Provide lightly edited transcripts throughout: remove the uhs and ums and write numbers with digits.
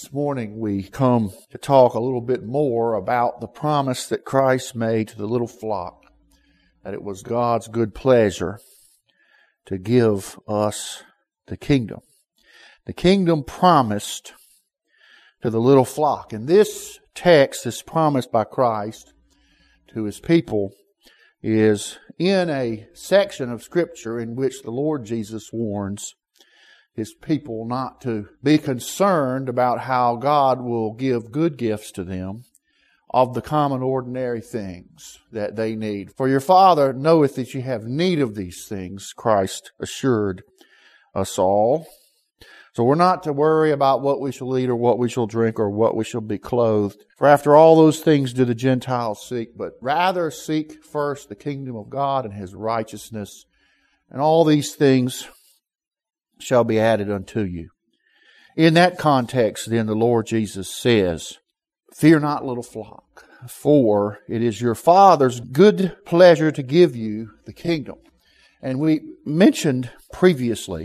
This morning we come to talk a little bit more about the promise that Christ made to the little flock, that it was God's good pleasure to give us the kingdom. The kingdom promised to the little flock. And this text is promised by Christ to His people is in a section of Scripture in which the Lord Jesus warns His people not to be concerned about how God will give good gifts to them of the common ordinary things that they need. For your Father knoweth that you have need of these things, Christ assured us all. So we're not to worry about what we shall eat or what we shall drink or what we shall be clothed. For after all those things do the Gentiles seek, but rather seek first the kingdom of God and His righteousness, and all these things shall be added unto you. In that context, then, the Lord Jesus says, fear not, little flock, for it is your Father's good pleasure to give you the kingdom. And we mentioned previously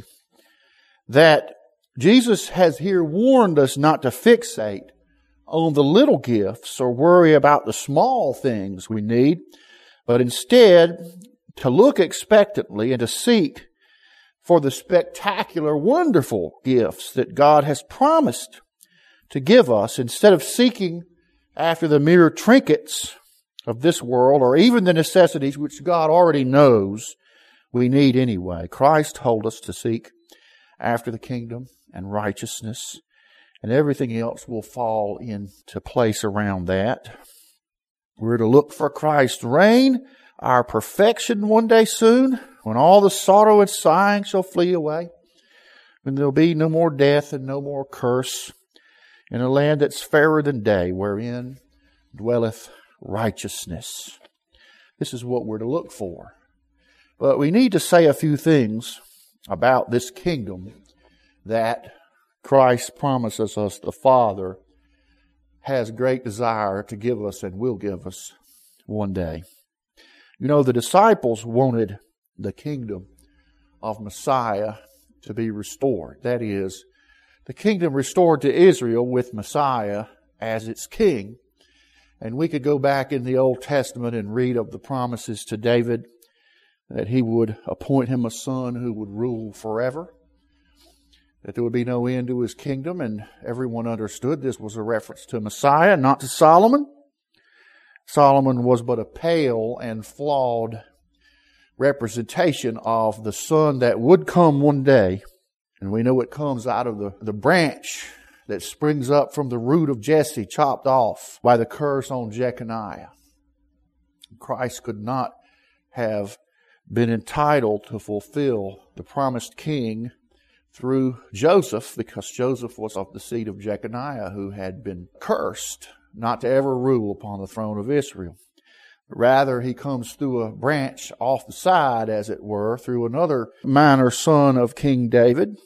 that Jesus has here warned us not to fixate on the little gifts or worry about the small things we need, but instead to look expectantly and to seek for the spectacular, wonderful gifts that God has promised to give us, instead of seeking after the mere trinkets of this world or even the necessities which God already knows we need anyway. Christ told us to seek after the kingdom and righteousness, and everything else will fall into place around that. We're to look for Christ's reign, our perfection one day soon, when all the sorrow and sighing shall flee away, when there'll be no more death and no more curse, in a land that's fairer than day, wherein dwelleth righteousness. This is what we're to look for. But we need to say a few things about this kingdom that Christ promises us the Father has great desire to give us and will give us one day. You know, the disciples wanted the kingdom of Messiah to be restored. That is, the kingdom restored to Israel with Messiah as its king. And we could go back in the Old Testament and read of the promises to David that he would appoint him a son who would rule forever, that there would be no end to his kingdom, and everyone understood this was a reference to Messiah, not to Solomon. Solomon was but a pale and flawed representation of the son that would come one day. And we know it comes out of the branch that springs up from the root of Jesse, chopped off by the curse on Jeconiah. Christ could not have been entitled to fulfill the promised king through Joseph, because Joseph was of the seed of Jeconiah, who had been cursed not to ever rule upon the throne of Israel. Rather, he comes through a branch off the side, as it were, through another minor son of King David.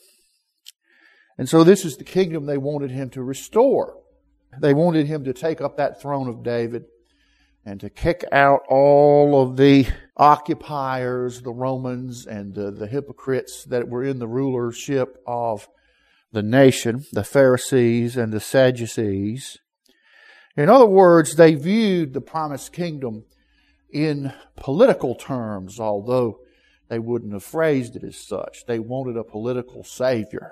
And so this is the kingdom they wanted him to restore. They wanted him to take up that throne of David and to kick out all of the occupiers, the Romans and the hypocrites that were in the rulership of the nation, the Pharisees and the Sadducees. In other words, they viewed the promised kingdom in political terms, although they wouldn't have phrased it as such. They wanted a political savior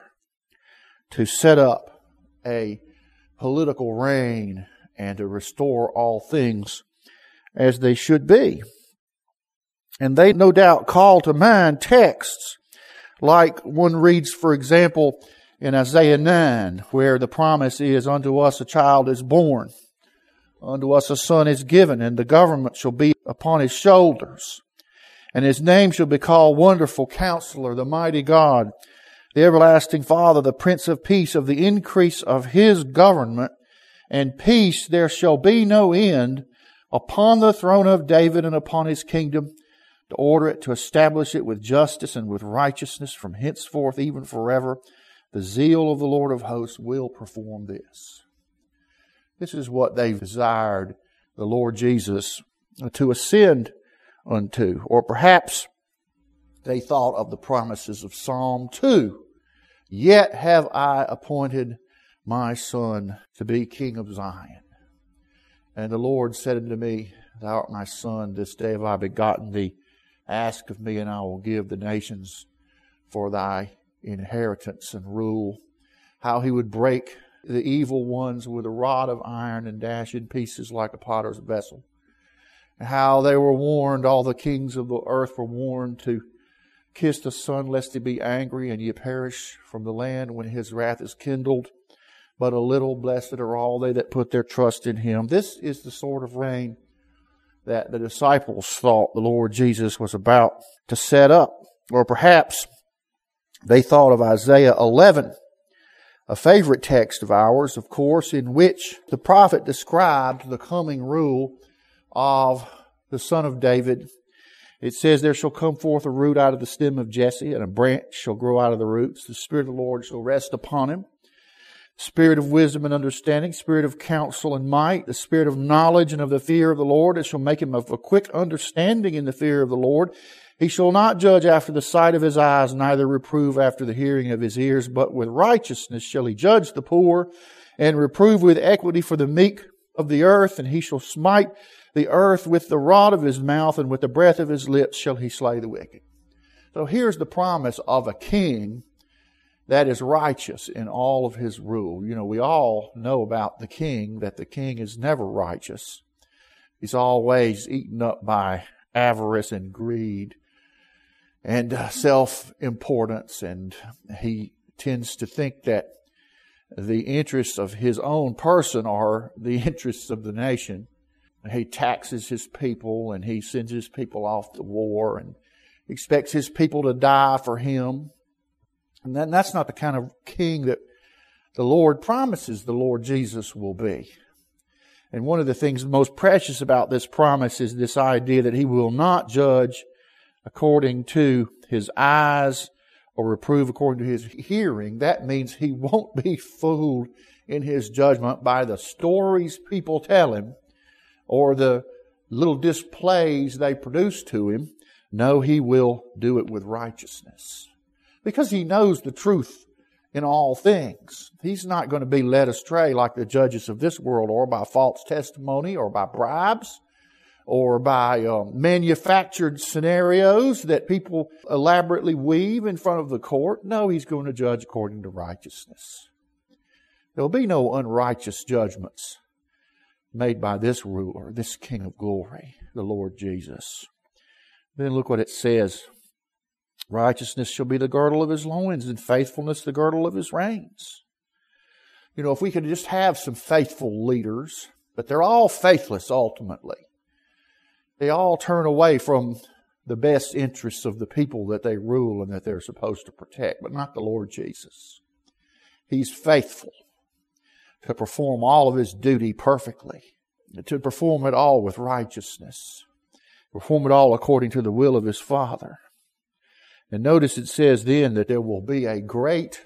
to set up a political reign and to restore all things as they should be. And they no doubt call to mind texts like one reads, for example, in Isaiah 9, where the promise is, unto us a child is born, unto us a son is given, and the government shall be upon his shoulders. And his name shall be called Wonderful Counselor, the Mighty God, the Everlasting Father, the Prince of Peace. Of the increase of his government and peace there shall be no end, upon the throne of David and upon his kingdom, to order it, to establish it with justice and with righteousness from henceforth even forever. The zeal of the Lord of hosts will perform this. This is what they desired the Lord Jesus to ascend unto. Or perhaps they thought of the promises of Psalm 2. Yet have I appointed my son to be king of Zion. And the Lord said unto me, Thou art my son, this day have I begotten thee. Ask of me, and I will give the nations for thy inheritance and rule. How he would break the evil ones with a rod of iron and dash in pieces like a potter's vessel. How they were warned, all the kings of the earth were warned to kiss the Son, lest he be angry, and ye perish from the land when his wrath is kindled. But a little blessed are all they that put their trust in him. This is the sort of reign that the disciples thought the Lord Jesus was about to set up. Or perhaps they thought of Isaiah 11, a favorite text of ours, of course, in which the prophet described the coming rule of the Son of David. It says, There shall come forth a root out of the stem of Jesse, and a branch shall grow out of the roots. The Spirit of the Lord shall rest upon him. Spirit of wisdom and understanding, Spirit of counsel and might, the Spirit of knowledge and of the fear of the Lord. It shall make him of a quick understanding in the fear of the Lord. He shall not judge after the sight of his eyes, neither reprove after the hearing of his ears, but with righteousness shall he judge the poor, and reprove with equity for the meek of the earth. And he shall smite the earth with the rod of his mouth, and with the breath of his lips shall he slay the wicked. So here's the promise of a king that is righteous in all of his rule. You know, we all know about the king, that the king is never righteous. He's always eaten up by avarice and greed and self-importance, and he tends to think that the interests of his own person are the interests of the nation. He taxes his people, and he sends his people off to war and expects his people to die for him. And that's not the kind of king that the Lord promises the Lord Jesus will be. And one of the things most precious about this promise is this idea that he will not judge according to his eyes or reprove according to his hearing. That means he won't be fooled in his judgment by the stories people tell him or the little displays they produce to him. No, he will do it with righteousness, because he knows the truth in all things. He's not going to be led astray like the judges of this world, or by false testimony, or by bribes, or by manufactured scenarios that people elaborately weave in front of the court. No, he's going to judge according to righteousness. There'll be no unrighteous judgments made by this ruler, this King of glory, the Lord Jesus. Then look what it says. Righteousness shall be the girdle of his loins, and faithfulness the girdle of his reins. You know, if we could just have some faithful leaders, but they're all faithless ultimately. They all turn away from the best interests of the people that they rule and that they're supposed to protect, but not the Lord Jesus. He's faithful to perform all of his duty perfectly, to perform it all with righteousness, perform it all according to the will of his Father. And notice it says then that there will be a great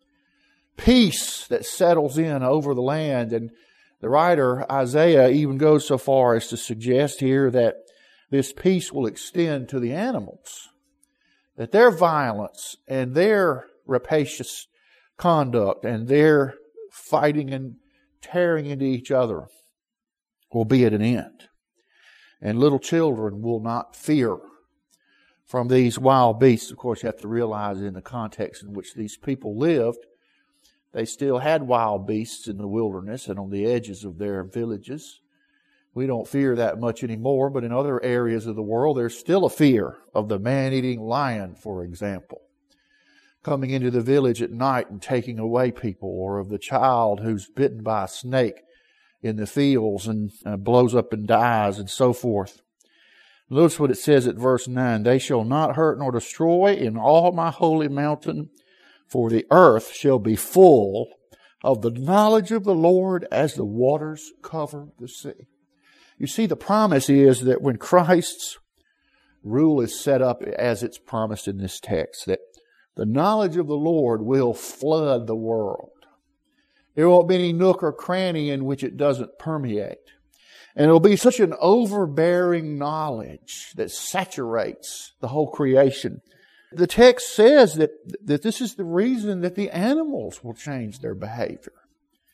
peace that settles in over the land. And the writer Isaiah even goes so far as to suggest here that this peace will extend to the animals, that their violence and their rapacious conduct and their fighting and tearing into each other will be at an end. And little children will not fear from these wild beasts. Of course, you have to realize in the context in which these people lived, they still had wild beasts in the wilderness and on the edges of their villages. We don't fear that much anymore, but in other areas of the world, there's still a fear of the man-eating lion, for example, coming into the village at night and taking away people, or of the child who's bitten by a snake in the fields and blows up and dies, and so forth. Notice what it says at verse 9. They shall not hurt nor destroy in all my holy mountain, for the earth shall be full of the knowledge of the Lord as the waters cover the sea. You see, the promise is that when Christ's rule is set up as it's promised in this text, that the knowledge of the Lord will flood the world. There won't be any nook or cranny in which it doesn't permeate. And it'll be such an overbearing knowledge that saturates the whole creation. The text says that this is the reason that the animals will change their behavior.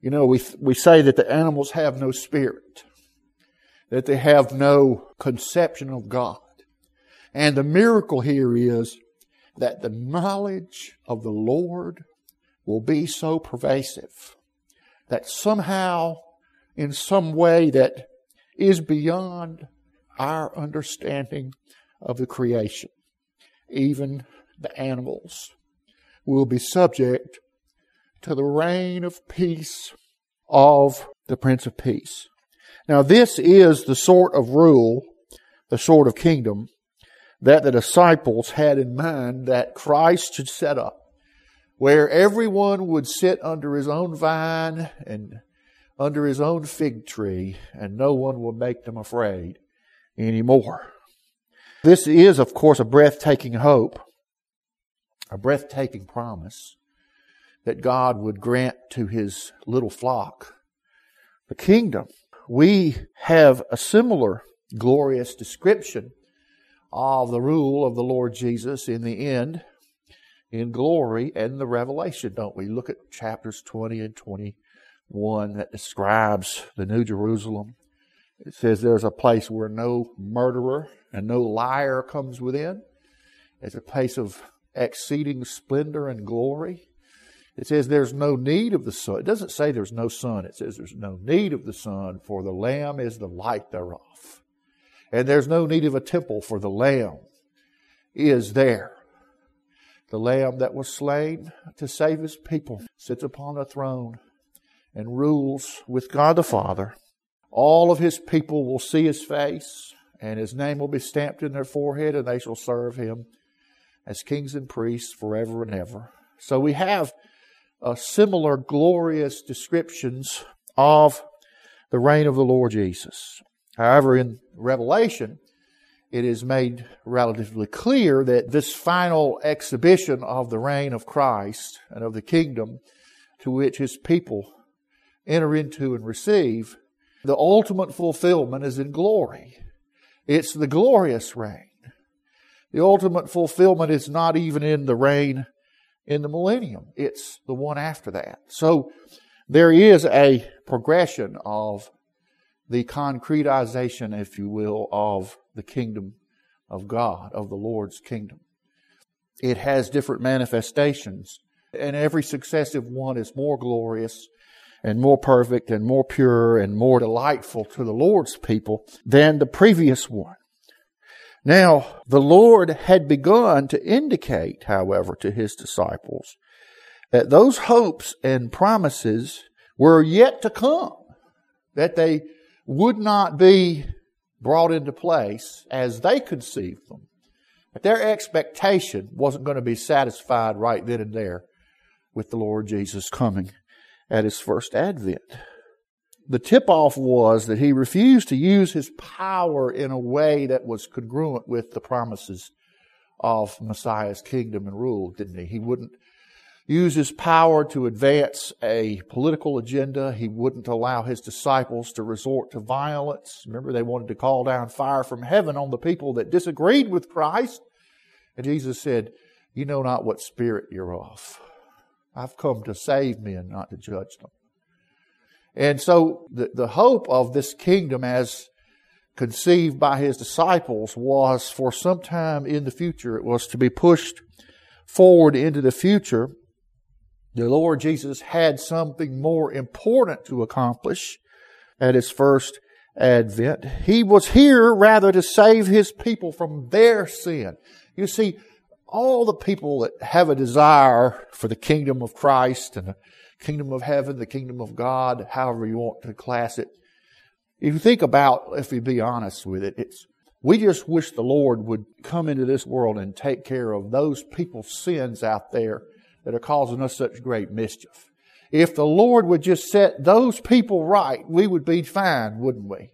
You know, we say that the animals have no spirit, that they have no conception of God. And the miracle here is that the knowledge of the Lord will be so pervasive that somehow, in some way that is beyond our understanding of the creation, even the animals will be subject to the reign of peace of the Prince of Peace. Now, this is the sort of rule, the sort of kingdom that the disciples had in mind that Christ should set up, where everyone would sit under his own vine and under his own fig tree, and no one will make them afraid anymore. This is, of course, a breathtaking hope, a breathtaking promise that God would grant to his little flock the kingdom. We have a similar glorious description of the rule of the Lord Jesus in the end, in glory and the revelation, don't we? Look at chapters 20 and 21 that describes the New Jerusalem. It says there's a place where no murderer and no liar comes within. It's a place of exceeding splendor and glory. It says there's no need of the sun. It doesn't say there's no sun. It says there's no need of the sun, for the Lamb is the light thereof. And there's no need of a temple, for the Lamb is there. The Lamb that was slain to save his people sits upon a throne and rules with God the Father. All of his people will see his face, and his name will be stamped in their forehead, and they shall serve him as kings and priests forever and ever. So we have similar glorious descriptions of the reign of the Lord Jesus. However, in Revelation, it is made relatively clear that this final exhibition of the reign of Christ and of the kingdom to which his people enter into and receive, the ultimate fulfillment is in glory. It's the glorious reign. The ultimate fulfillment is not even in the reign in the millennium. It's the one after that. So there is a progression of the concretization, if you will, of the kingdom of God, of the Lord's kingdom. It has different manifestations, and every successive one is more glorious and more perfect and more pure and more delightful to the Lord's people than the previous one. Now, the Lord had begun to indicate, however, to his disciples that those hopes and promises were yet to come, that they would not be brought into place as they conceived them. But their expectation wasn't going to be satisfied right then and there with the Lord Jesus coming at his first advent. The tip-off was that he refused to use his power in a way that was congruent with the promises of Messiah's kingdom and rule, didn't he? He wouldn't use his power to advance a political agenda. He wouldn't allow his disciples to resort to violence. Remember, they wanted to call down fire from heaven on the people that disagreed with Christ. And Jesus said, "You know not what spirit you're of. I've come to save men, not to judge them." And so the hope of this kingdom as conceived by his disciples was for some time in the future. It was to be pushed forward into the future. The Lord Jesus had something more important to accomplish at his first advent. He was here rather to save his people from their sin. You see, all the people that have a desire for the kingdom of Christ and the kingdom of heaven, the kingdom of God, however you want to class it, if you think about, if you be honest with it, we just wish the Lord would come into this world and take care of those people's sins out there that are causing us such great mischief. If the Lord would just set those people right, we would be fine, wouldn't we?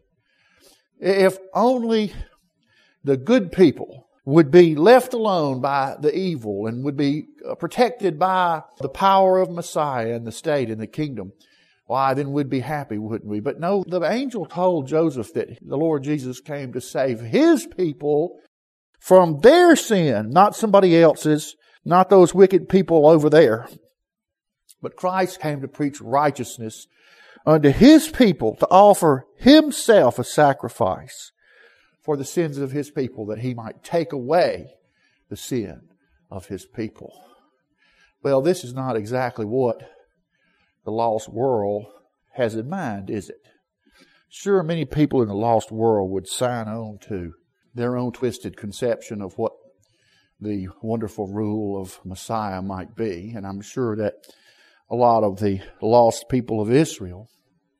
If only the good people would be left alone by the evil and would be protected by the power of Messiah and the state and the kingdom, why, then we'd be happy, wouldn't we? But no, the angel told Joseph that the Lord Jesus came to save his people from their sin, not somebody else's, not those wicked people over there. But Christ came to preach righteousness unto His people to offer Himself a sacrifice for the sins of His people, that He might take away the sin of His people. Well, this is not exactly what the lost world has in mind, is it? Sure, many people in the lost world would sign on to their own twisted conception of what the wonderful rule of Messiah might be. And I'm sure that a lot of the lost people of Israel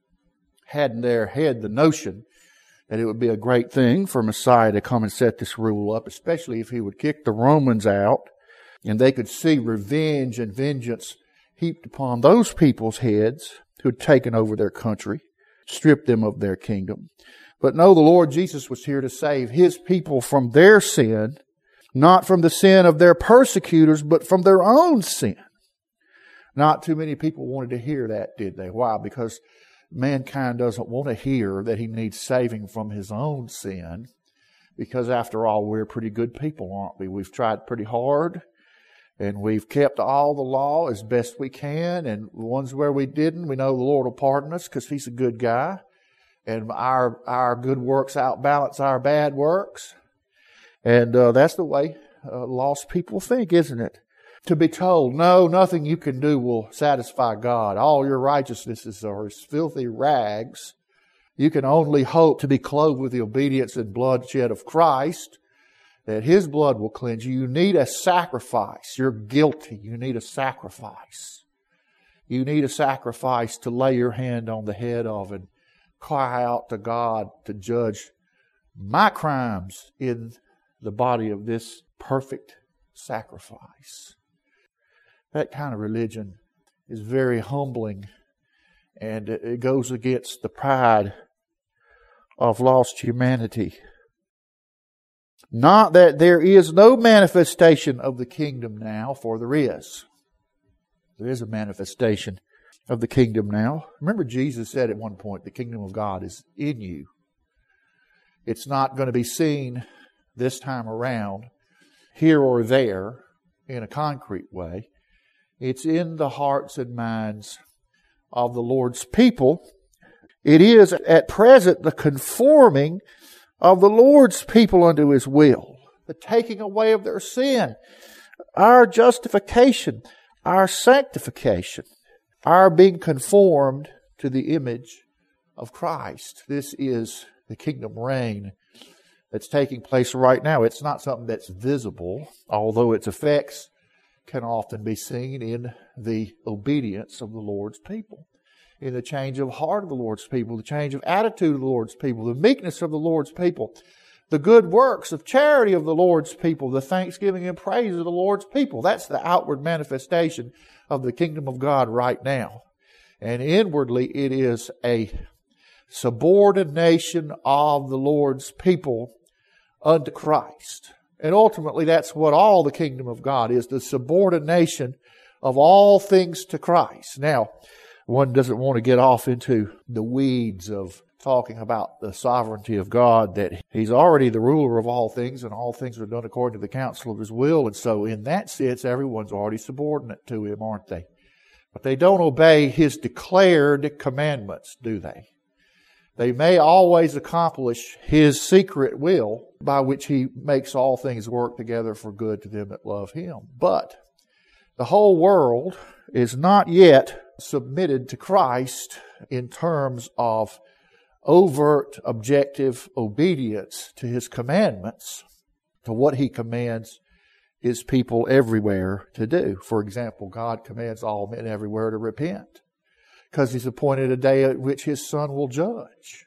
had in their head the notion that it would be a great thing for Messiah to come and set this rule up, especially if He would kick the Romans out and they could see revenge and vengeance heaped upon those people's heads who had taken over their country, stripped them of their kingdom. But no, the Lord Jesus was here to save His people from their sin, not from the sin of their persecutors, but from their own sin. Not too many people wanted to hear that, did they? Why? Because mankind doesn't want to hear that he needs saving from his own sin. Because after all, we're pretty good people, aren't we? We've tried pretty hard, and we've kept all the law as best we can. And the ones where we didn't, we know the Lord will pardon us because He's a good guy. And our good works outbalance our bad works. And that's the way lost people think, isn't it? To be told, no, nothing you can do will satisfy God. All your righteousnesses are as filthy rags. You can only hope to be clothed with the obedience and bloodshed of Christ, that His blood will cleanse you. You need a sacrifice. You're guilty. You need a sacrifice. You need a sacrifice to lay your hand on the head of and cry out to God to judge my crimes in the body of this perfect sacrifice. That kind of religion is very humbling, and it goes against the pride of lost humanity. Not that there is no manifestation of the kingdom now, for there is. There is a manifestation of the kingdom now. Remember, Jesus said at one point, the kingdom of God is in you. It's not going to be seen this time around, here or there, in a concrete way. It's in the hearts and minds of the Lord's people. It is at present the conforming of the Lord's people unto His will, the taking away of their sin, our justification, our sanctification, our being conformed to the image of Christ. This is the kingdom reign that's taking place right now. It's not something that's visible, although its effects can often be seen in the obedience of the Lord's people, in the change of heart of the Lord's people, the change of attitude of the Lord's people, the meekness of the Lord's people, the good works of charity of the Lord's people, the thanksgiving and praise of the Lord's people. That's the outward manifestation of the kingdom of God right now. And inwardly, it is a subordination of the Lord's people unto Christ. And ultimately, that's what all the kingdom of God is, the subordination of all things to Christ. Now, one doesn't want to get off into the weeds of talking about the sovereignty of God, that He's already the ruler of all things, and all things are done according to the counsel of His will. And so in that sense, everyone's already subordinate to Him, aren't they? But they don't obey His declared commandments, do they? They may always accomplish His secret will, by which He makes all things work together for good to them that love Him. But the whole world is not yet submitted to Christ in terms of overt, objective obedience to His commandments, to what He commands His people everywhere to do. For example, God commands all men everywhere to repent, because He's appointed a day at which His Son will judge.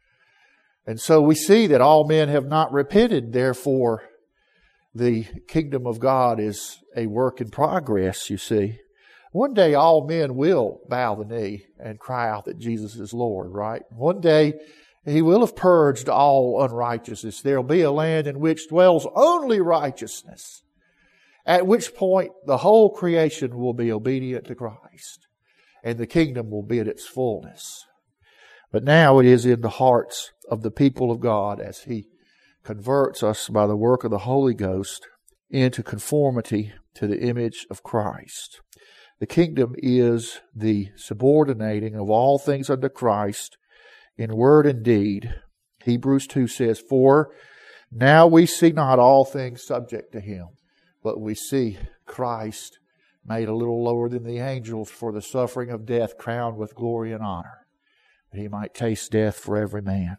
And so we see that all men have not repented, therefore the kingdom of God is a work in progress, you see. One day all men will bow the knee and cry out that Jesus is Lord, right? One day He will have purged all unrighteousness. There will be a land in which dwells only righteousness, at which point the whole creation will be obedient to Christ, and the kingdom will be at its fullness. But now it is in the hearts of the people of God as He converts us by the work of the Holy Ghost into conformity to the image of Christ. The kingdom is the subordinating of all things unto Christ in word and deed. Hebrews 2 says, "For now we see not all things subject to Him, but we see Christ made a little lower than the angels for the suffering of death, crowned with glory and honor, that He might taste death for every man.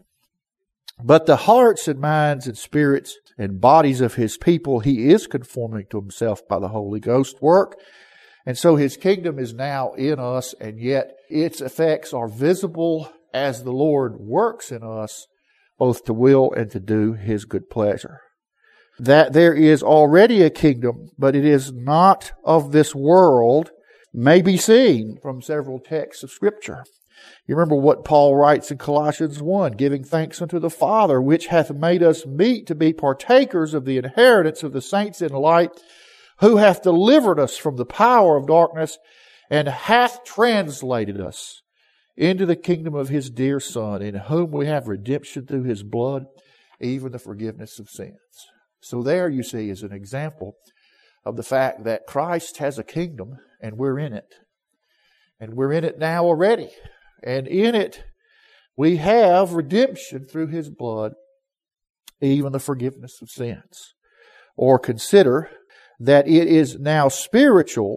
But the hearts and minds and spirits and bodies of His people He is conforming to Himself by the Holy Ghost work." And so His kingdom is now in us, and yet its effects are visible as the Lord works in us, both to will and to do His good pleasure. That there is already a kingdom, but it is not of this world, may be seen from several texts of Scripture. You remember what Paul writes in Colossians 1, "Giving thanks unto the Father, which hath made us meet to be partakers of the inheritance of the saints in light, who hath delivered us from the power of darkness, and hath translated us into the kingdom of His dear Son, in whom we have redemption through His blood, even the forgiveness of sins." So there, you see, is an example of the fact that Christ has a kingdom, and we're in it. And we're in it now already. And in it, we have redemption through His blood, even the forgiveness of sins. Or consider that it is now spiritual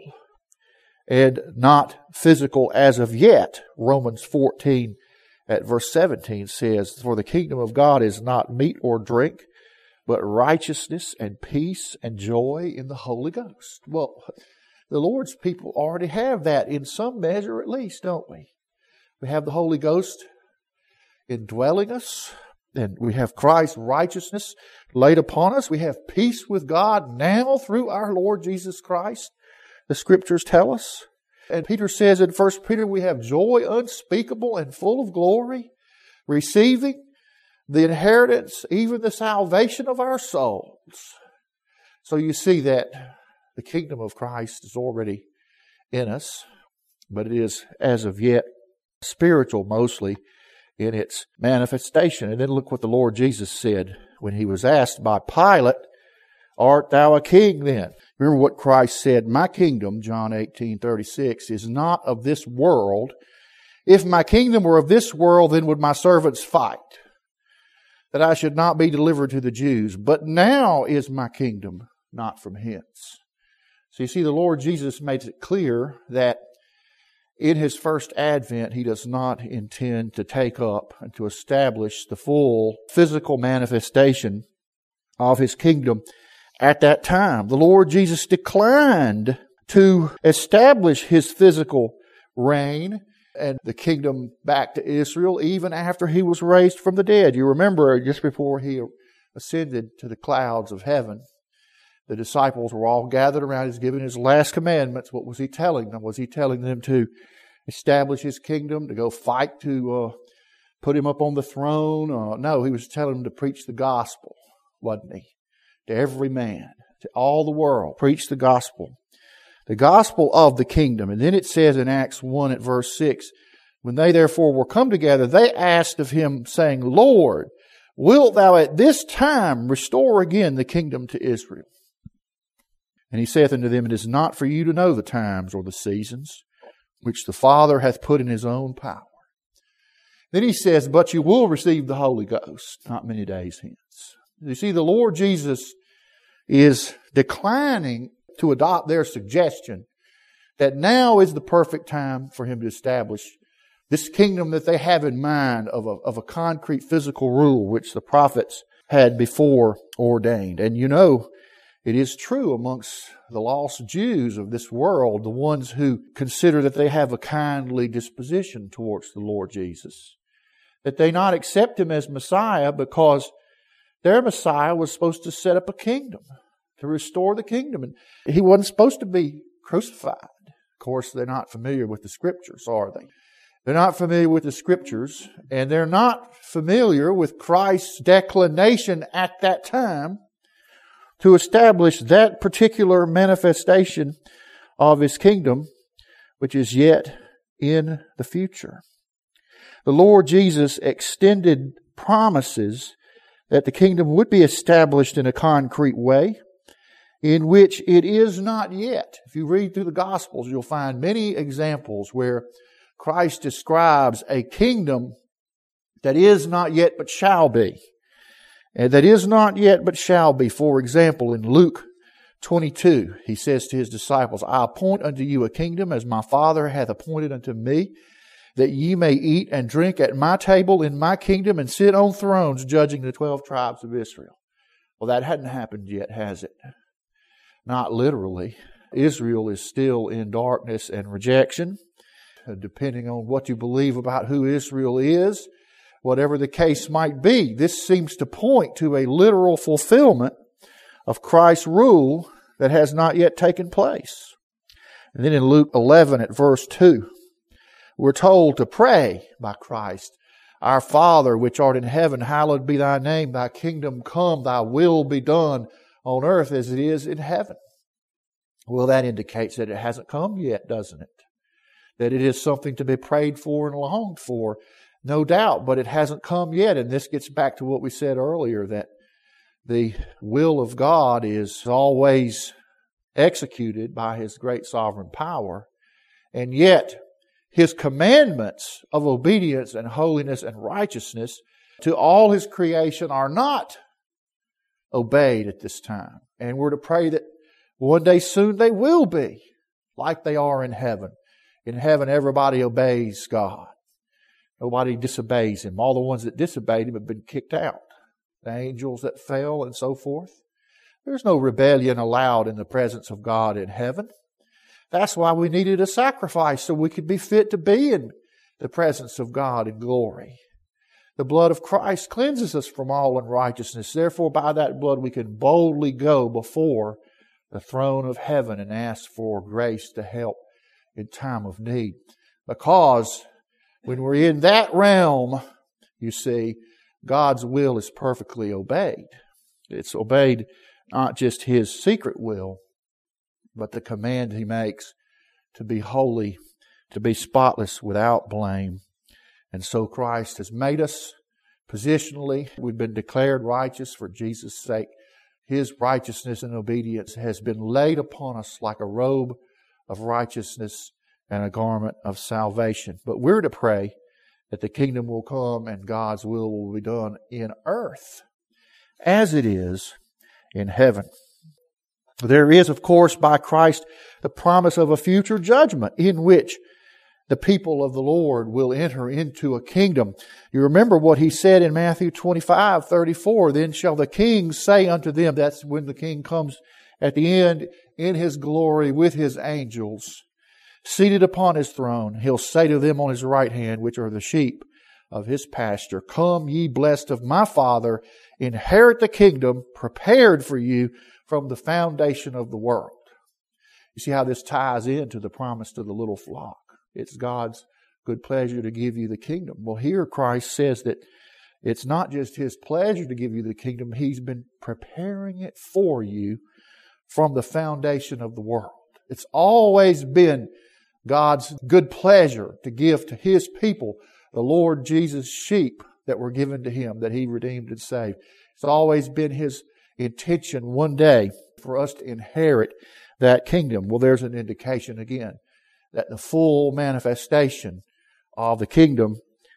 and not physical as of yet. Romans 14 at verse 17 says, "For the kingdom of God is not meat or drink, but righteousness and peace and joy in the Holy Ghost." Well, the Lord's people already have that in some measure at least, don't we? We have the Holy Ghost indwelling us, and we have Christ's righteousness laid upon us. We have peace with God now through our Lord Jesus Christ, the Scriptures tell us. And Peter says in 1 Peter, we have joy unspeakable and full of glory, receiving the inheritance, even the salvation of our souls. So you see that the kingdom of Christ is already in us, but it is as of yet spiritual mostly in its manifestation. And then look what the Lord Jesus said when He was asked by Pilate, "Art thou a king then?" Remember what Christ said, "My kingdom," John 18:36, "is not of this world. If my kingdom were of this world, then would my servants fight, that I should not be delivered to the Jews. But now is my kingdom not from hence." So you see, the Lord Jesus makes it clear that in His first advent, He does not intend to take up and to establish the full physical manifestation of His kingdom at that time. The Lord Jesus declined to establish His physical reign and the kingdom back to Israel even after He was raised from the dead. You remember just before He ascended to the clouds of heaven, the disciples were all gathered around. He's giving His last commandments. What was He telling them? Was He telling them to establish His kingdom, to go fight to put Him up on the throne? No, He was telling them to preach the gospel, wasn't He? To every man, to all the world, preach the gospel of the kingdom. And then it says in Acts 1 at verse 6, "When they therefore were come together, they asked of Him, saying, Lord, wilt thou at this time restore again the kingdom to Israel? And He saith unto them, It is not for you to know the times or the seasons, which the Father hath put in His own power." Then He says, "But you will receive the Holy Ghost not many days hence." You see, the Lord Jesus is declining to adopt their suggestion that now is the perfect time for Him to establish this kingdom that they have in mind of a concrete physical rule which the prophets had before ordained. And you know, it is true amongst the lost Jews of this world, the ones who consider that they have a kindly disposition towards the Lord Jesus, that they not accept Him as Messiah because their Messiah was supposed to set up a kingdom, to restore the kingdom. And He wasn't supposed to be crucified. Of course, they're not familiar with the Scriptures, are they? They're not familiar with the Scriptures, and they're not familiar with Christ's declination at that time to establish that particular manifestation of His kingdom, which is yet in the future. The Lord Jesus extended promises that the kingdom would be established in a concrete way, in which it is not yet. If you read through the Gospels, you'll find many examples where Christ describes a kingdom that is not yet but shall be. And that is not yet but shall be. For example, in Luke 22, He says to His disciples, I appoint unto you a kingdom as my Father hath appointed unto me, that ye may eat and drink at my table in my kingdom and sit on thrones judging the 12 tribes of Israel. Well, that hadn't happened yet, has it? Not literally. Israel is still in darkness and rejection. Depending on what you believe about who Israel is, whatever the case might be, this seems to point to a literal fulfillment of Christ's rule that has not yet taken place. And then in Luke 11 at verse 2, we're told to pray by Christ, Our Father which art in heaven, hallowed be thy name, thy kingdom come, thy will be done on earth as it is in heaven. Well, that indicates that it hasn't come yet, doesn't it? That it is something to be prayed for and longed for, no doubt, but it hasn't come yet. And this gets back to what we said earlier, that the will of God is always executed by His great sovereign power. And yet, His commandments of obedience and holiness and righteousness to all His creation are not obeyed at this time. And we're to pray that one day soon they will be, like they are in heaven. In heaven, everybody obeys God. Nobody disobeys Him. All the ones that disobeyed Him have been kicked out. The angels that fell and so forth. There's no rebellion allowed in the presence of God in heaven. That's why we needed a sacrifice, so we could be fit to be in the presence of God in glory. The blood of Christ cleanses us from all unrighteousness. Therefore, by that blood, we can boldly go before the throne of heaven and ask for grace to help in time of need. Because when we're in that realm, you see, God's will is perfectly obeyed. It's obeyed not just His secret will, but the command He makes to be holy, to be spotless, without blame. And so Christ has made us positionally. We've been declared righteous for Jesus' sake. His righteousness and obedience has been laid upon us like a robe of righteousness and a garment of salvation. But we're to pray that the kingdom will come and God's will be done in earth as it is in heaven. There is, of course, by Christ the promise of a future judgment in which the people of the Lord will enter into a kingdom. You remember what He said in Matthew 25:34, Then shall the king say unto them, that's when the king comes at the end in His glory with His angels, seated upon His throne. He'll say to them on His right hand, which are the sheep of His pasture, Come ye blessed of my Father, inherit the kingdom prepared for you from the foundation of the world. You see how this ties into the promise to the little flock. It's God's good pleasure to give you the kingdom. Well, here Christ says that it's not just His pleasure to give you the kingdom. He's been preparing it for you from the foundation of the world. It's always been God's good pleasure to give to His people, the Lord Jesus' sheep that were given to Him, that He redeemed and saved. It's always been His intention one day for us to inherit that kingdom. Well, there's an indication again that the full manifestation of the kingdom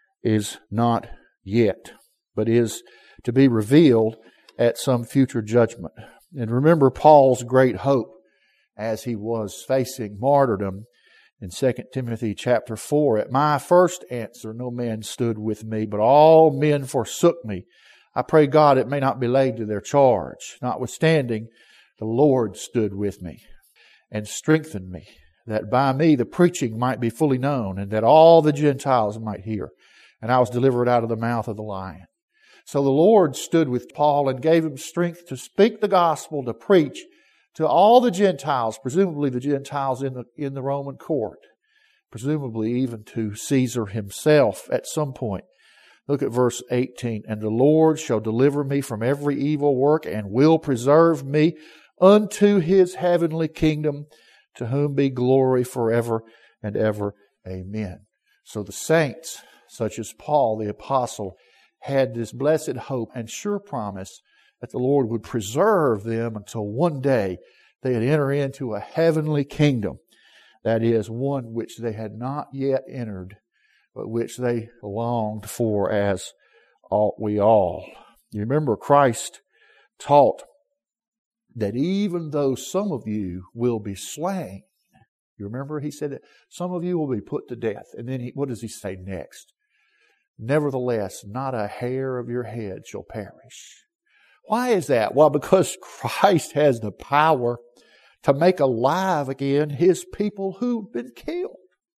is not yet, but is to be revealed at some future judgment. And remember Paul's great hope as he was facing martyrdom in 2 Timothy chapter 4. At my first answer, no man stood with me, but all men forsook me. I pray God it may not be laid to their charge. Notwithstanding, the Lord stood with me and strengthened me, that by me the preaching might be fully known, and that all the Gentiles might hear. And I was delivered out of the mouth of the lion. So the Lord stood with Paul and gave him strength to speak the gospel, to preach to all the Gentiles, presumably the Gentiles in the Roman court, presumably even to Caesar himself at some point. Look at verse 18. And the Lord shall deliver me from every evil work, and will preserve me unto His heavenly kingdom, to whom be glory forever and ever. Amen. So the saints, such as Paul the apostle, had this blessed hope and sure promise that the Lord would preserve them until one day they had entered into a heavenly kingdom. That is, one which they had not yet entered, but which they longed for as ought we all. You remember Christ taught that even though some of you will be slain, you remember he said that some of you will be put to death. And then what does he say next? Nevertheless, not a hair of your head shall perish. Why is that? Well, because Christ has the power to make alive again His people who've been killed.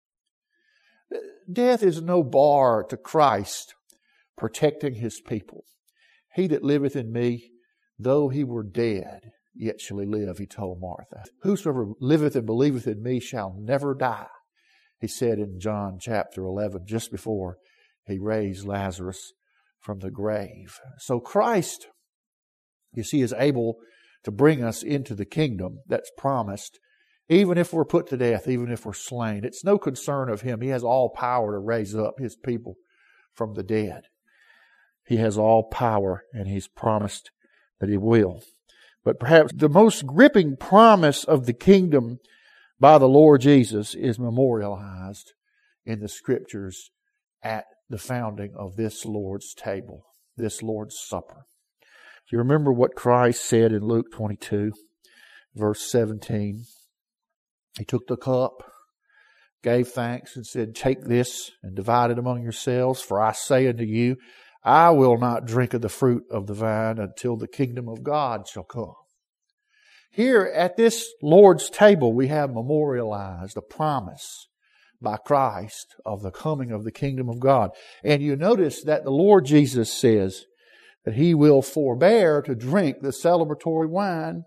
Death is no bar to Christ protecting His people. He that liveth in me, though he were dead, yet shall he live, he told Martha. Whosoever liveth and believeth in me shall never die, he said in John chapter 11, just before He raised Lazarus from the grave. So Christ, you see, is able to bring us into the kingdom that's promised, even if we're put to death, even if we're slain. It's no concern of Him. He has all power to raise up His people from the dead. He has all power, and He's promised that He will. But perhaps the most gripping promise of the kingdom by the Lord Jesus is memorialized in the Scriptures at the founding of this Lord's table, this Lord's Supper. Do you remember what Christ said in Luke 22, verse 17? He took the cup, gave thanks, and said, "Take this and divide it among yourselves, for I say unto you, I will not drink of the fruit of the vine until the kingdom of God shall come." Here at this Lord's table, we have memorialized a promise by Christ of the coming of the kingdom of God. And you notice that the Lord Jesus says that He will forbear to drink the celebratory wine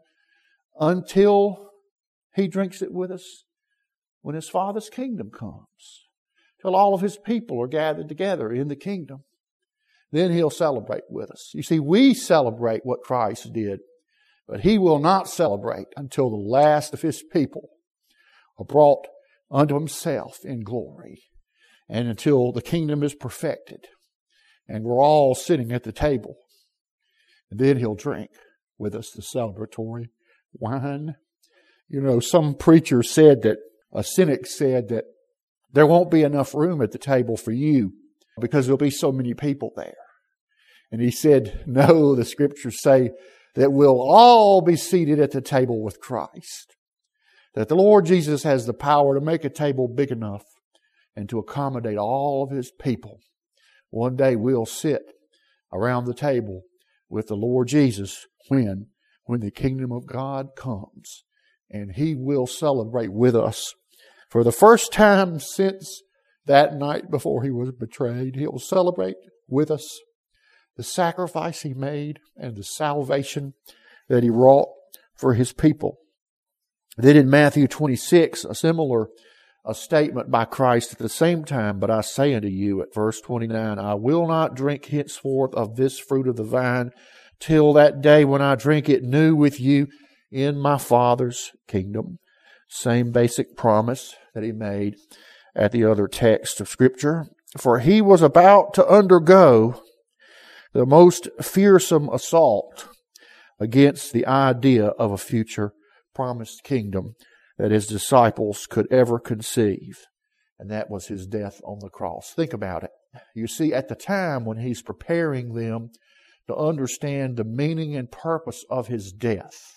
until He drinks it with us when His Father's kingdom comes, till all of His people are gathered together in the kingdom. Then He'll celebrate with us. You see, we celebrate what Christ did, but He will not celebrate until the last of His people are brought unto Himself in glory, and until the kingdom is perfected and we're all sitting at the table. And then He'll drink with us the celebratory wine. You know, some preacher said that, a cynic said that there won't be enough room at the table for you because there'll be so many people there. And he said, no, the Scriptures say that we'll all be seated at the table with Christ. That the Lord Jesus has the power to make a table big enough and to accommodate all of His people. One day we'll sit around the table with the Lord Jesus when the kingdom of God comes. And He will celebrate with us. For the first time since that night before He was betrayed, He'll celebrate with us the sacrifice He made and the salvation that He wrought for His people. Then in Matthew 26, a similar statement by Christ at the same time, "But I say unto you," at verse 29, "I will not drink henceforth of this fruit of the vine till that day when I drink it new with you in my Father's kingdom." Same basic promise that He made at the other text of Scripture. For He was about to undergo the most fearsome assault against the idea of a future promised kingdom that His disciples could ever conceive. And that was His death on the cross. Think about it. You see, at the time when He's preparing them to understand the meaning and purpose of His death,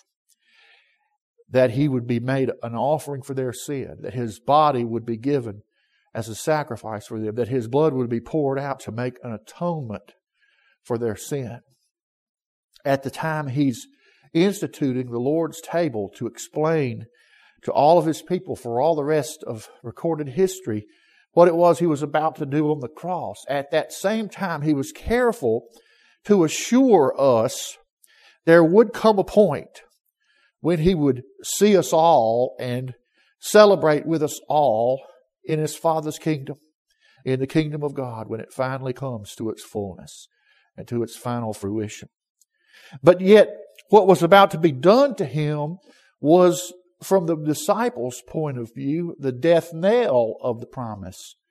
that He would be made an offering for their sin, that His body would be given as a sacrifice for them, that His blood would be poured out to make an atonement for their sin. At the time He's instituting the Lord's table to explain to all of His people for all the rest of recorded history what it was He was about to do on the cross. At that same time, He was careful to assure us there would come a point when He would see us all and celebrate with us all in His Father's kingdom, in the kingdom of God, when it finally comes to its fullness and to its final fruition. But yet, what was about to be done to Him was, from the disciples' point of view, the death knell of the promise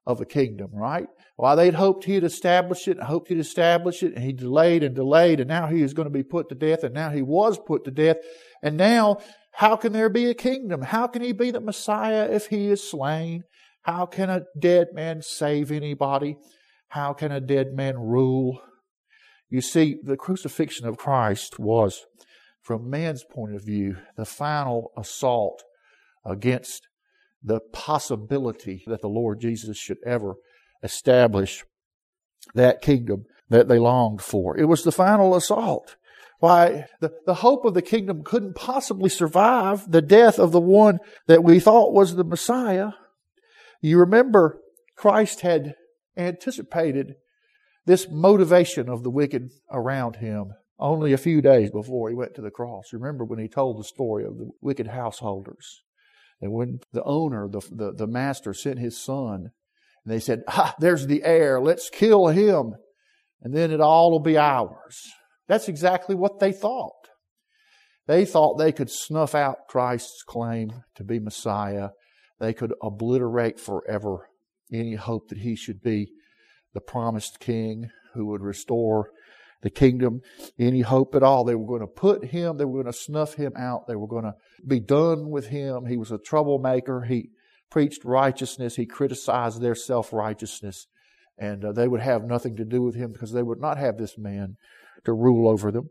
of a kingdom, right? While they'd hoped he'd establish it, and he delayed, and now he is going to be put to death, and now he was put to death. And now, how can there be a kingdom? How can he be the Messiah if he is slain? How can a dead man save anybody? How can a dead man rule? You see, the crucifixion of Christ was, from man's point of view, the final assault against the possibility that the Lord Jesus should ever establish that kingdom that they longed for. It was the final assault. Why, the hope of the kingdom couldn't possibly survive the death of the one that we thought was the Messiah. You remember, Christ had anticipated this motivation of the wicked around him only a few days before he went to the cross. Remember when he told the story of the wicked householders. And when the owner, the master, sent his son, and they said, there's the heir, let's kill him, and then it all will be ours. That's exactly what they thought. They thought they could snuff out Christ's claim to be Messiah. They could obliterate forever any hope that he should be the promised king who would restore the kingdom, any hope at all. They were going to put him, they were going to snuff him out. They were going to be done with him. He was a troublemaker. He preached righteousness. He criticized their self-righteousness. And they would have nothing to do with him because they would not have this man to rule over them.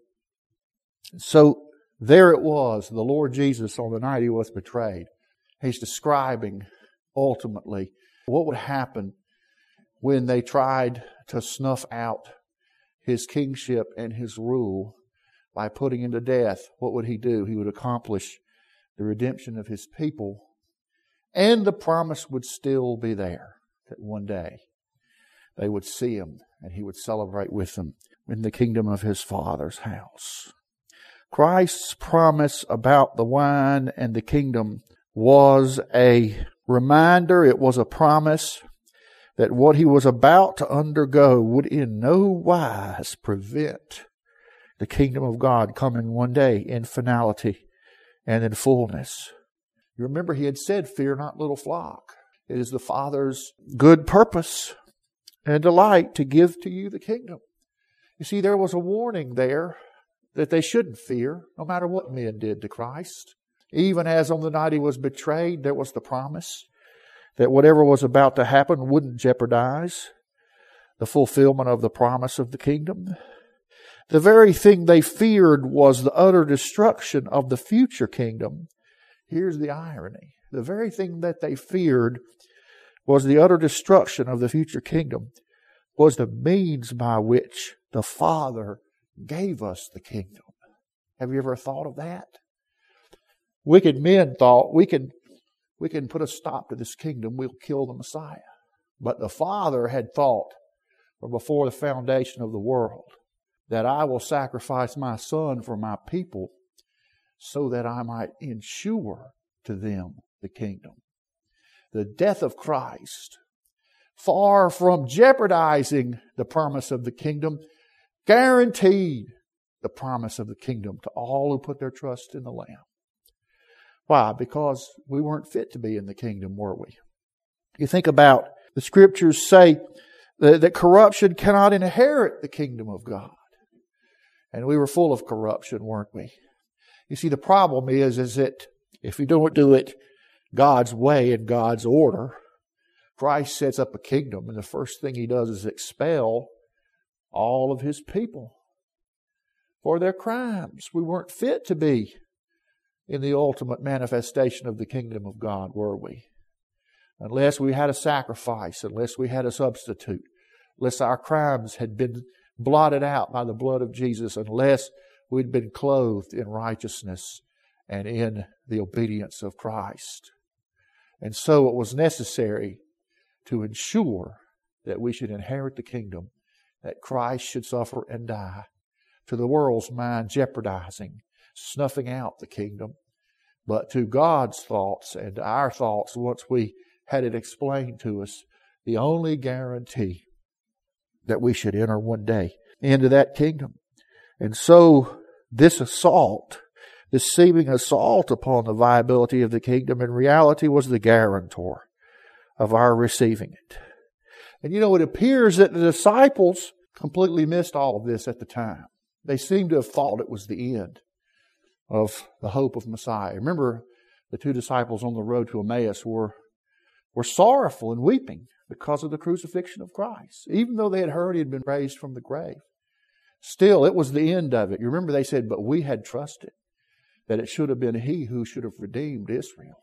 So there it was, the Lord Jesus on the night he was betrayed. He's describing ultimately what would happen when they tried to snuff out his kingship and his rule by putting him to death. What would he do? He would accomplish the redemption of his people, and the promise would still be there that one day they would see him and he would celebrate with them in the kingdom of his Father's house. Christ's promise about the wine and the kingdom was a reminder, it was a promise that what he was about to undergo would in no wise prevent the kingdom of God coming one day in finality and in fullness. You remember he had said, "Fear not, little flock. It is the Father's good purpose and delight to give to you the kingdom." You see, there was a warning there that they shouldn't fear, no matter what men did to Christ. Even as on the night he was betrayed, there was the promise that whatever was about to happen wouldn't jeopardize the fulfillment of the promise of the kingdom. The very thing they feared was the utter destruction of the future kingdom. Here's the irony. The very thing that they feared was the utter destruction of the future kingdom, was the means by which the Father gave us the kingdom. Have you ever thought of that? Wicked men thought, we can put a stop to this kingdom, we'll kill the Messiah. But the Father had thought from before the foundation of the world that I will sacrifice my Son for my people so that I might ensure to them the kingdom. The death of Christ, far from jeopardizing the promise of the kingdom, guaranteed the promise of the kingdom to all who put their trust in the Lamb. Why? Because we weren't fit to be in the kingdom, were we? You think about the scriptures say that corruption cannot inherit the kingdom of God. And we were full of corruption, weren't we? You see, the problem is that if we don't do it God's way and God's order, Christ sets up a kingdom, and the first thing he does is expel all of his people for their crimes. We weren't fit to be in the ultimate manifestation of the kingdom of God, were we? Unless we had a sacrifice, unless we had a substitute, unless our crimes had been blotted out by the blood of Jesus, unless we'd been clothed in righteousness and in the obedience of Christ. And so it was necessary to ensure that we should inherit the kingdom, that Christ should suffer and die, to the world's mind jeopardizing, snuffing out the kingdom. But to God's thoughts and our thoughts, once we had it explained to us, the only guarantee that we should enter one day into that kingdom. And so this assault, this seeming assault upon the viability of the kingdom, in reality was the guarantor of our receiving it. And it appears that the disciples completely missed all of this at the time. They seem to have thought it was the end of the hope of Messiah. Remember, the two disciples on the road to Emmaus were sorrowful and weeping because of the crucifixion of Christ. Even though they had heard He had been raised from the grave, still it was the end of it. You remember they said, but we had trusted that it should have been He who should have redeemed Israel.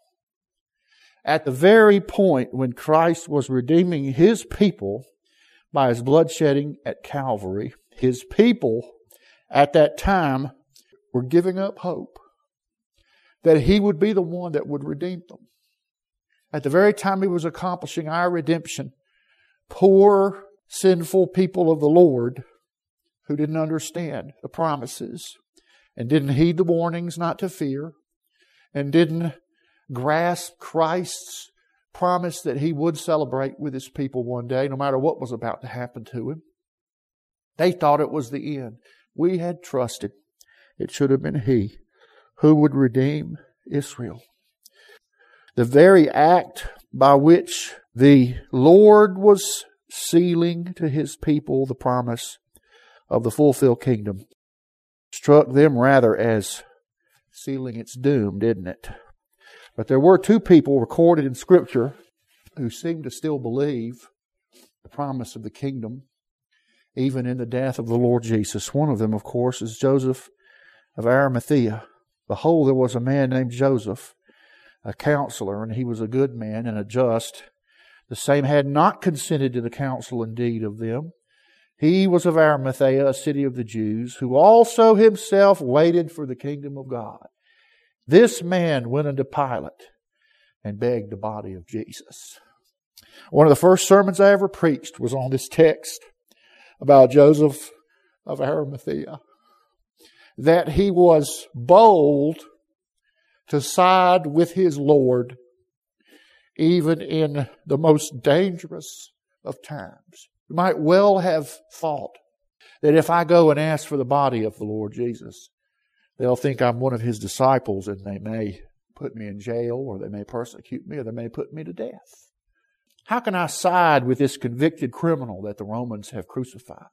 At the very point when Christ was redeeming His people by His bloodshedding at Calvary, His people at that time were giving up hope that He would be the one that would redeem them. At the very time He was accomplishing our redemption, poor, sinful people of the Lord who didn't understand the promises and didn't heed the warnings not to fear and didn't grasp Christ's promise that He would celebrate with His people one day, no matter what was about to happen to Him. They thought it was the end. We had trusted it should have been He who would redeem Israel. The very act by which the Lord was sealing to His people the promise of the fulfilled kingdom struck them rather as sealing its doom, didn't it? But there were two people recorded in Scripture who seemed to still believe the promise of the kingdom, even in the death of the Lord Jesus. One of them, of course, is Joseph of Arimathea. Behold, there was a man named Joseph, a counselor, and he was a good man and a just. The same had not consented to the counsel and deed of them. He was of Arimathea, a city of the Jews, who also himself waited for the kingdom of God. This man went unto Pilate and begged the body of Jesus. One of the first sermons I ever preached was on this text about Joseph of Arimathea. That he was bold to side with his Lord even in the most dangerous of times. You might well have thought that if I go and ask for the body of the Lord Jesus, they'll think I'm one of His disciples and they may put me in jail, or they may persecute me, or they may put me to death. How can I side with this convicted criminal that the Romans have crucified?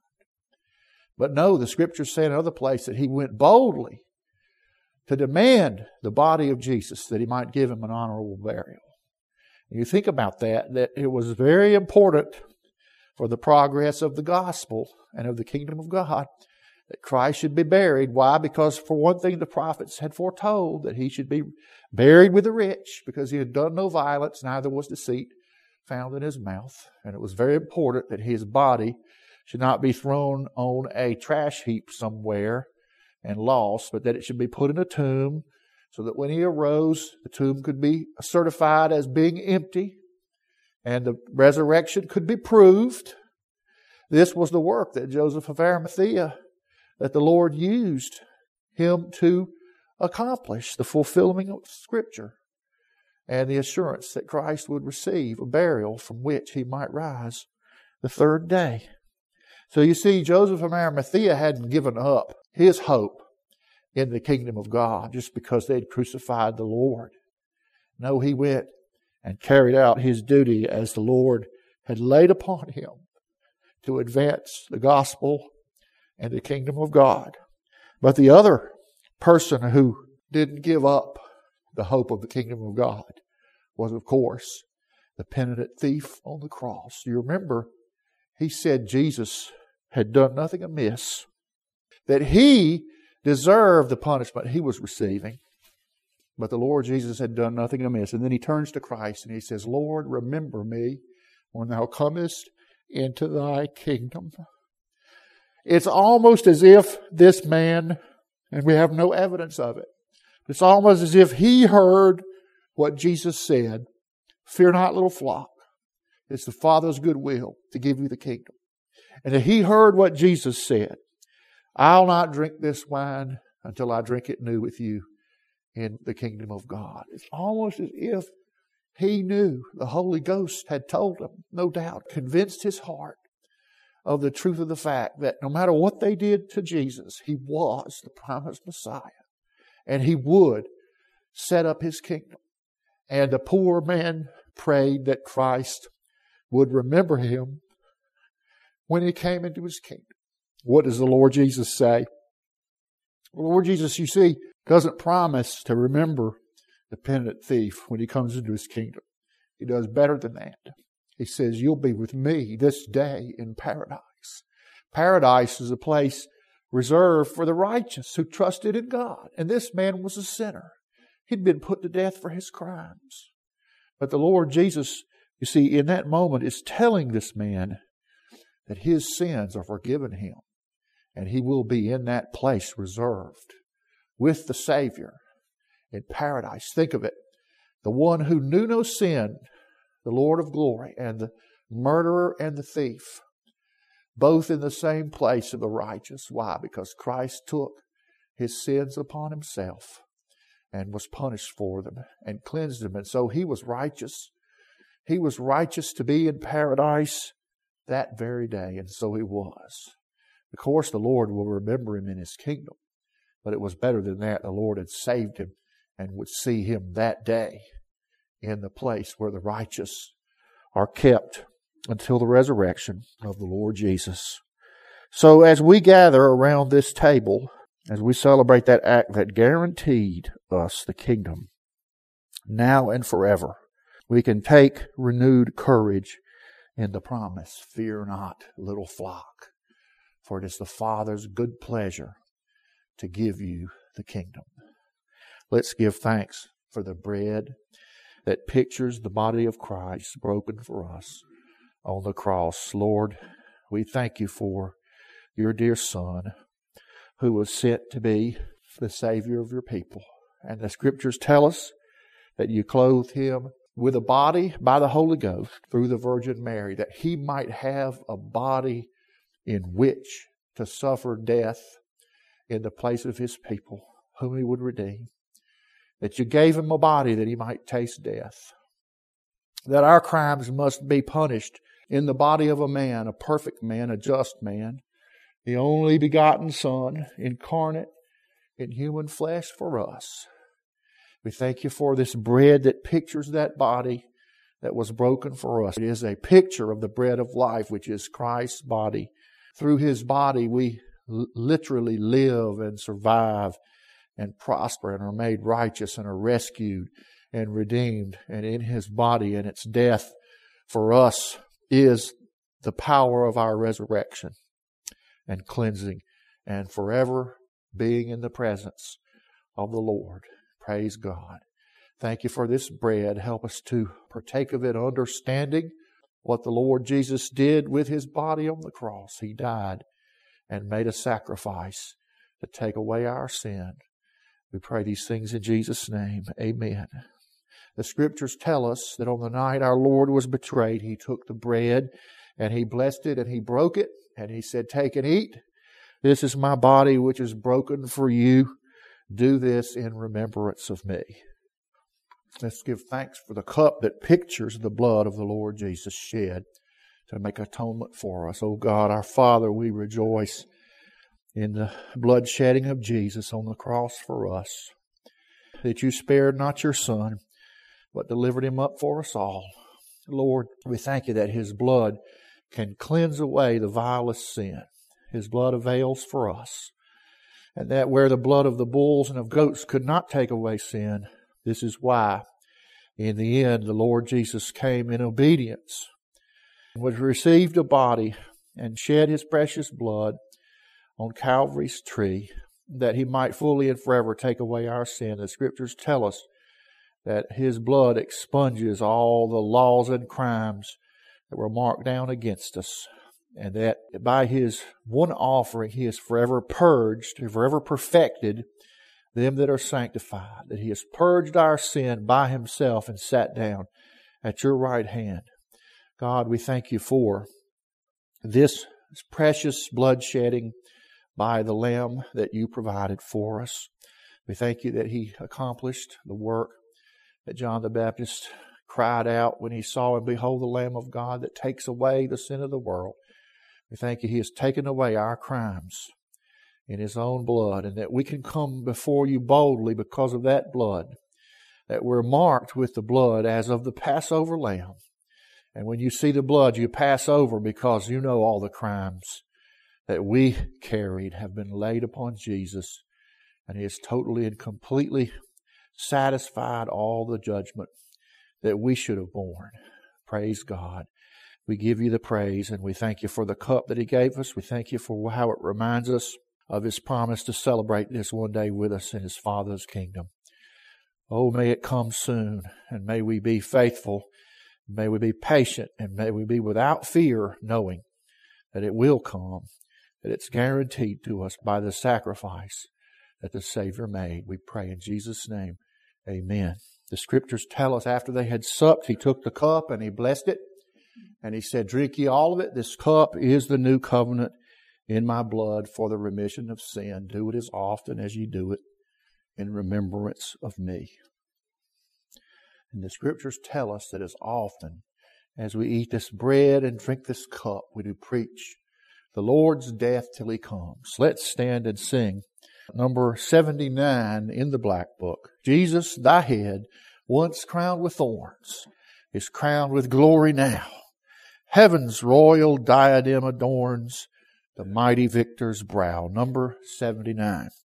But no, the Scriptures say in another place that he went boldly to demand the body of Jesus that he might give him an honorable burial. And you think about that it was very important for the progress of the gospel and of the kingdom of God that Christ should be buried. Why? Because for one thing, the prophets had foretold that He should be buried with the rich, because He had done no violence, neither was deceit found in His mouth. And it was very important that His body should not be thrown on a trash heap somewhere and lost, but that it should be put in a tomb, so that when He arose, the tomb could be certified as being empty and the resurrection could be proved. This was the work that Joseph of Arimathea, that the Lord used him to accomplish, the fulfilling of Scripture and the assurance that Christ would receive a burial from which He might rise the third day. So you see, Joseph of Arimathea hadn't given up his hope in the kingdom of God just because they'd crucified the Lord. No, he went and carried out his duty as the Lord had laid upon him to advance the gospel and the kingdom of God. But the other person who didn't give up the hope of the kingdom of God was, of course, the penitent thief on the cross. You remember, he said Jesus had done nothing amiss, that he deserved the punishment he was receiving, but the Lord Jesus had done nothing amiss. And then he turns to Christ and he says, Lord, remember me when Thou comest into Thy kingdom. It's almost as if this man, and we have no evidence of it, it's almost as if he heard what Jesus said, fear not, little flock. It's the Father's good will to give you the kingdom. And that he heard what Jesus said, I'll not drink this wine until I drink it new with you in the kingdom of God. It's almost as if he knew, the Holy Ghost had told him, no doubt, convinced his heart of the truth of the fact that no matter what they did to Jesus, He was the promised Messiah. And He would set up His kingdom. And the poor man prayed that Christ would remember him when he came into his kingdom. What does the Lord Jesus say? The Lord Jesus, you see, doesn't promise to remember the penitent thief when he comes into his kingdom. He does better than that. He says, you'll be with me this day in paradise. Paradise is a place reserved for the righteous who trusted in God. And this man was a sinner. He'd been put to death for his crimes. But the Lord Jesus, you see, in that moment is telling this man that his sins are forgiven him. And he will be in that place reserved with the Savior in paradise. Think of it. The one who knew no sin, the Lord of glory, and the murderer and the thief, both in the same place of the righteous. Why? Because Christ took his sins upon himself and was punished for them and cleansed them. And so he was righteous. He was righteous to be in paradise that very day. And so he was. Of course, the Lord will remember him in his kingdom. But it was better than that. The Lord had saved him and would see him that day in the place where the righteous are kept until the resurrection of the Lord Jesus. So as we gather around this table, as we celebrate that act that guaranteed us the kingdom, now and forever, we can take renewed courage in the promise, fear not, little flock, for it is the Father's good pleasure to give you the kingdom. Let's give thanks for the bread that pictures the body of Christ broken for us on the cross. Lord, we thank you for your dear Son who was sent to be the Savior of your people. And the Scriptures tell us that you clothed him with a body by the Holy Ghost through the Virgin Mary, that he might have a body in which to suffer death in the place of his people, whom he would redeem. That you gave him a body that he might taste death. That our crimes must be punished in the body of a man, a perfect man, a just man, the only begotten Son, incarnate in human flesh for us. We thank you for this bread that pictures that body that was broken for us. It is a picture of the bread of life, which is Christ's body. Through his body we literally live and survive and prosper and are made righteous and are rescued and redeemed. And in his body and its death for us is the power of our resurrection and cleansing and forever being in the presence of the Lord. Praise God. Thank you for this bread. Help us to partake of it, understanding what the Lord Jesus did with his body on the cross. He died and made a sacrifice to take away our sin. We pray these things in Jesus' name. Amen. The Scriptures tell us that on the night our Lord was betrayed, he took the bread and he blessed it and he broke it and he said, "Take and eat. This is my body which is broken for you. Do this in remembrance of me." Let's give thanks for the cup that pictures the blood of the Lord Jesus shed to make atonement for us. Oh God, our Father, we rejoice in the blood shedding of Jesus on the cross for us, that you spared not your Son, but delivered him up for us all. Lord, we thank you that his blood can cleanse away the vilest sin. His blood avails for us. And that where the blood of the bulls and of goats could not take away sin, this is why, in the end, the Lord Jesus came in obedience, was received a body, and shed his precious blood on Calvary's tree, that he might fully and forever take away our sin. The Scriptures tell us that his blood expunges all the laws and crimes that were marked down against us, and that by his one offering he has forever purged, forever perfected them that are sanctified, that he has purged our sin by himself and sat down at your right hand. God, we thank you for this precious blood shedding by the Lamb that you provided for us. We thank you that he accomplished the work that John the Baptist cried out when he saw and behold the Lamb of God that takes away the sin of the world. We thank you he has taken away our crimes in his own blood, and that we can come before you boldly because of that blood, that we're marked with the blood as of the Passover lamb, And when you see the blood, you pass over because you know all the crimes that we carried have been laid upon Jesus. And He has totally and completely satisfied all the judgment that we should have borne. Praise God. We give You the praise, and we thank You for the cup that He gave us. We thank You for how it reminds us of His promise to celebrate this one day with us in His Father's kingdom. Oh, may it come soon, and may we be faithful, may we be patient, and may we be without fear, knowing that it will come, that it's guaranteed to us by the sacrifice that the Savior made. We pray in Jesus' name. Amen. The Scriptures tell us after they had supped, He took the cup and He blessed it, and He said, "Drink ye all of it. This cup is the new covenant in My blood for the remission of sin. Do it as often as ye do it in remembrance of Me." And the Scriptures tell us that as often as we eat this bread and drink this cup, we do preach the Lord's death till He comes. Let's stand and sing number 79 in the Black Book. Jesus, Thy head, once crowned with thorns, is crowned with glory now. Heaven's royal diadem adorns the mighty victor's brow. Number 79.